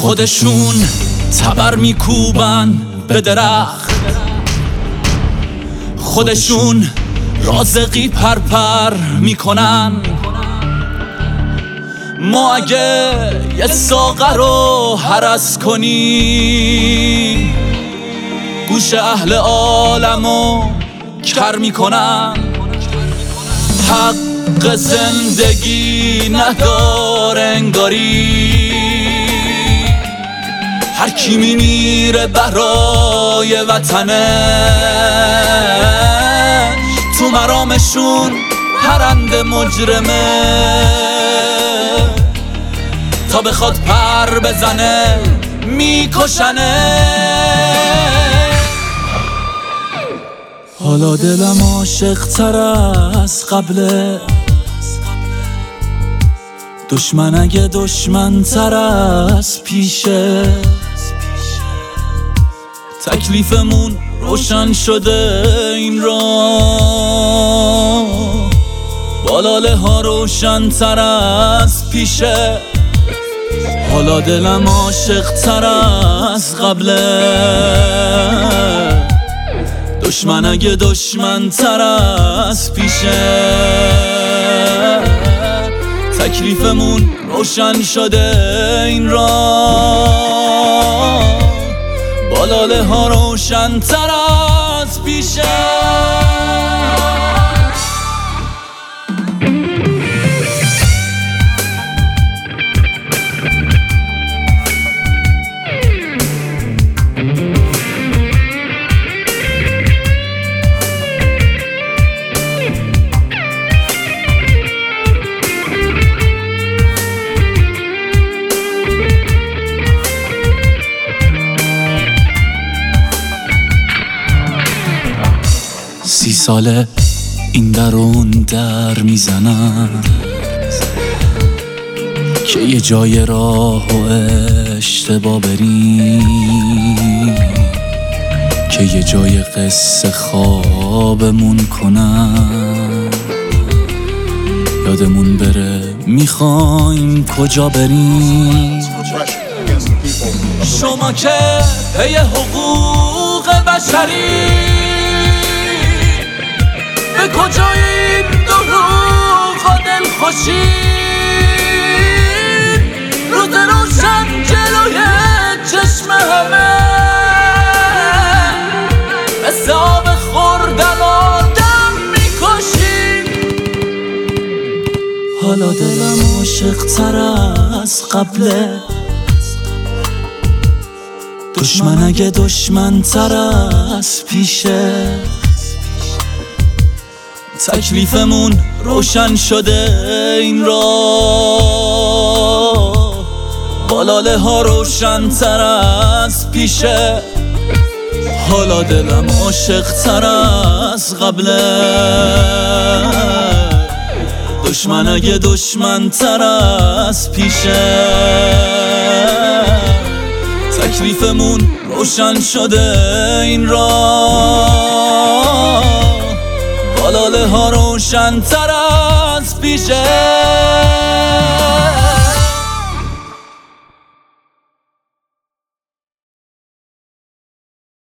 خودشون تبر میکوبن به درخت، خودشون رازقی پرپر میکنن. ما اگه یه ساغر رو هرس کنیم گوش اهل عالمو کر میکنن. حق زندگی نداره انگاری، هر کی میمیره برای وطنش. تو مرامشون پرنده مجرمه، تا بخواد پر بزنه میکشنه. حالا دلم عاشق تر از قبله، دشمن اگه دشمن تر از پیشه. تکلیفمون روشن شده این را، بالاله ها روشن تر از پیشه. حالا دلم عاشق تر از قبله، دشمن اگه دشمن تر از پیشه. تکلیفمون روشن شده این را، بالاله ها روشن تر از پیشه. سی ساله این در اون در میزنم که یه جای راه و اشتباه بریم، که یه جای قصه خوابمون کنم. یادمون بره میخوایم کجا بریم. شما که پی حقوق بشری، به کجای این دروغ و دلخوشی؟ روز روشن جلوی چشم همه، مثل آب خوردن آدم میکشی. حالا دلم عاشق تر از قبله، دشمن اگه دشمن تر از پیشه. تکلیفمون روشن شده این را، بالاله ها روشن تر از پیشه. حالا دلم عاشق تر از قبله، دشمن اگه دشمن تر از پیشه. تکلیفمون روشن شده این را، بالاله ها روشن تر از پیشه.